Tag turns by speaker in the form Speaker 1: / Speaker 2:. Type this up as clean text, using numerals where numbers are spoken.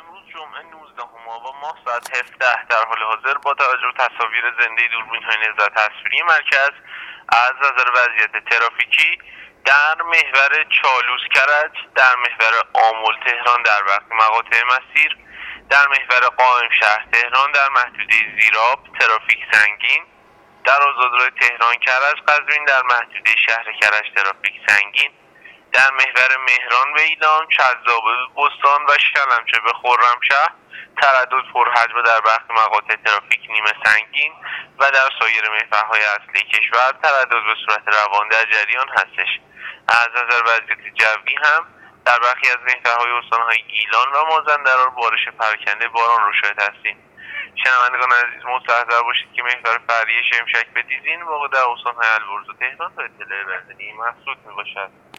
Speaker 1: امروز جمعه 19 آبان ماه ساعت 17 در حال حاضر با توجه به تصاویر زنده دوربین‌های نظارت تصویری مرکز از نظر وضعیت ترافیکی در محور چالوس کرج، در محور آمل تهران در وقت مقاطع مسیر، در محور قائم شهر تهران در محدوده زیراب ترافیک سنگین، در آزادراه تهران کرج قزوین در محدوده شهر کرج ترافیک سنگین، در محور مهران به ایلام، کذابه بستان و شلمچه به خرمشهر تردد پرحجم در برخی مقاطع ترافیک نیمه سنگین و در سایر محورهای اصلی کشور تردد به صورت روان در جریان هستش. از نظر وضعیت جوی هم در برخی از محورهای استانهای گیلان و مازندران بارش پراکنده باران رو شاهد هستیم. شنوندگان عزیز مستحضر باشید که محور فرعی شمشک به دیزین واقع در استانهای البرز و تهران تا اطلاع بنزینی محسوس می باشد.